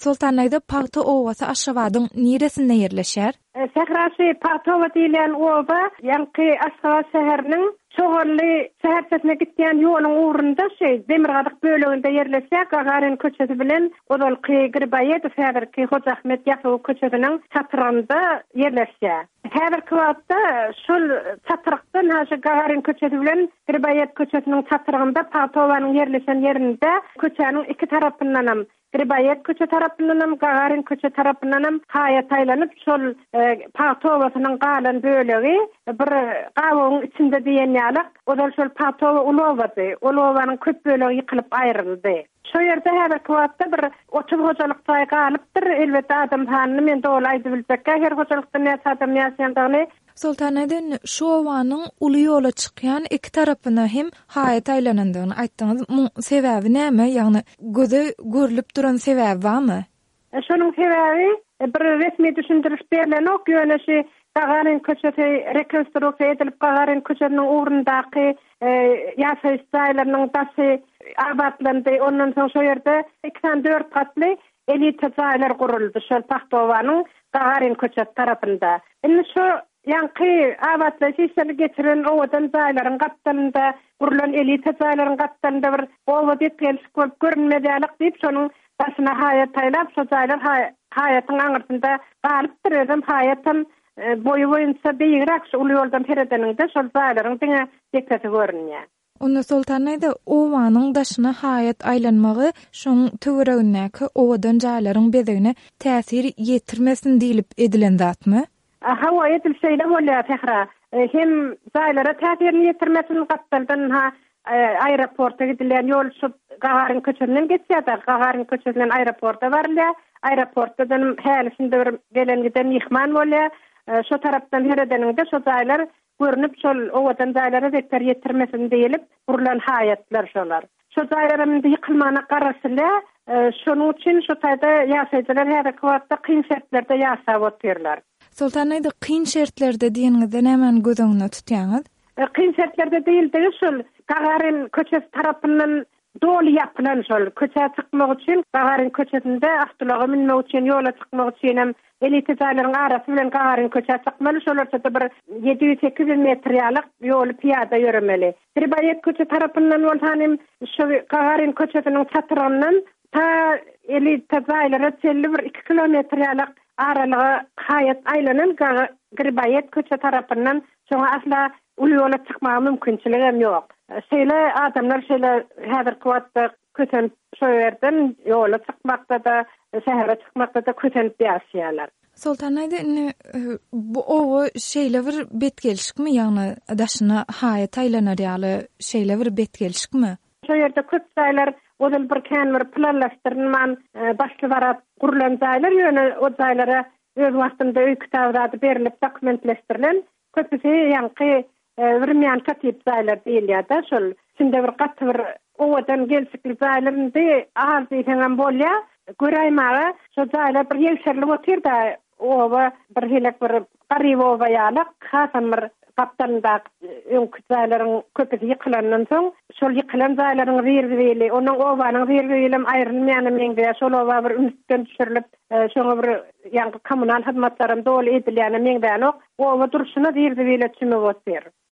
Sultanayda Pagta Ovası aşawadyň niresinde ýerleşär? Sährasy Pagta Owa diýilen oba, ýanky Aşgabat şäheriniň şoğully şäherçesine gitýän ýoluň ugrunda Demirgadyk böleginde ýerleşär. Gagarin köçesi bilen Odalky Grybaýew häzirki Hoca Ahmet Ýasow köçesiniň çatyrynda ýerleşär. Häzirki wagtda şol çatyrykdan haşy Gagarin köçesi bilen Grybaýew köçesiniň çatyrygynda Pagta Owanyň ýerleşen ýerinde köçäniň iki tarapyndanam Grybaýew köçe tarapyndanam Gagarin köçe tarapyndanam haýat aýlanyp şol Pagta Owasynyň galan bölegi bir gawagyň içinde diýen ýalyk odal şol Pagta Owa ulawady. Ulawanyň köp bölegi ýykylyp aýryldy. Şo ýerde häzirki wagtda bir 30 hojalykda galypdyr. Elbetde adam hanyny men dogry aýdyp bilbekkä her hojalykda näçe adam ýaşaýandygyny. Sultanaydan şu owanyň uly ýola çykýan iki tarapyna hem haýat aýlanandygyny aýtdyňyz. Bu sebäbi näme? Ýagny göze görülip duran sebäbi barmy? Şonuň sebäbi bir resmi düşündiriş berilen ok ýöneşi Gagarin köçesi rekonstruksiýa edilip Gagarin köçesiniň ugrundaky ýaşaýyş jaýlarynyň daşy abatlandy. Ondan soň şo ýerde 84 katly elita jaýlar guruldy şol Pagta Owanyň Gagarin köçesi tarapynda. Indi şo ýanky abatlaşyşy geçiren owadan jaýlaryň gatlarynda gurulan elita jaýlaryň gatlarynda bir owa detgelişik bolup görünmedýärlik diýip şonuň başyna haýat aýlap şo jaýlar haýatyň aňyrtynda galypdyr. Hem haýatym boyu boyunca beýirak uly ýoldan peredeninde şol jaýlaryň diňe dikkati görünýär. Onda Sultanayda owanyň daşyna haýat aýlanmagy şoň töweregindäki owadan jaýlaryň bezegine täsir ýetirmesin diýilip edilen zatmy? Hawa edilseýle bolýar tehra. Hem jaýlara täsirini ýetirmesin gatlardan aeroporta gidilen ýol şu Gagarin köçesinden geçýär. Gagarin köçesinden aeroporta barylýar. Aeroportdan hälisinde bir gelen giden ýyhman bolýar. Şo tarapdan heredeninde şo jaýlar görünüp şol owadan jaýlara zekter ýetirmesin diýilip gurulan haýatlar şolar. Şo jaýlarym ýykylmagyna garaşylar. Şonuň üçin şo taýda ýaşaýjylar her wagtda kyn şertlerde ýaşap oturýarlar. Sultanayda kyn şertlerde diýeniňizde näme gözüňizde tutýaňyz? Kyn şertlerde diýildi şol Gagarin köçesi tarapyndan dolu ýapylan şol köçe çykmak üçin Gagarin köçesinde awtolaga minmek üçin ýola çykmak üçin hem elita jaýlaryň arasy bilen Gagarin köçesi çykmaly. Şolarça bir 700-800 metr ýalyk ýol piýada ýörmeli. Grybaýew köçe tarapyndan bolsan hem şu Gagarin köçesiniň çatyryndan ta elita jaýlara çelli bir 2 kilometr ýalyk aralyga haýat aýlanan Grybaýew köçe tarapyndan şoňa asla uly ýola çykmagy mümkinçiligi hem ýok. Şeýle adamlar şeýle häzirki wagtda köten şo ýerden ýola çykmakda da şäherge çykmakda da kötenip ýaşaýarlar. Sultanayda bu owa şeýle bir betgelişikmi? Ýagny daşyna haýat aýlanar ýaly şeýle bir betgelişikmi? Şo ýerde köp jaýlar odal bir kändir planlaşdyrylman başly barat gurulan jaýlar ýöne o jaýlara öz wagtynda öý kitablary berilip dokumentleşdirilen köpüsi ýanky Birmiyan katip jaýlar diýilýär-da şol. Şunda bir gatty bir owadan gelsikli jaýlarynda az diýen bolýar. Göräýmäge şo jaýlar bir ýeşerli oturda owa bir helek bir garyb owa ýalyk hasan bir gapdanda öňküçälerin köpüsi ýykylandan soň şol ýykylan jaýlaryň ýerleri onuň owanyň ýerleri aýrylmaýan meňde şol owa bir ümitden düşürilip şoňa bir ýanky kommunal hyzmatlaryň dol edilýän meňde owa duruşuna ýerleri tüme bolýar.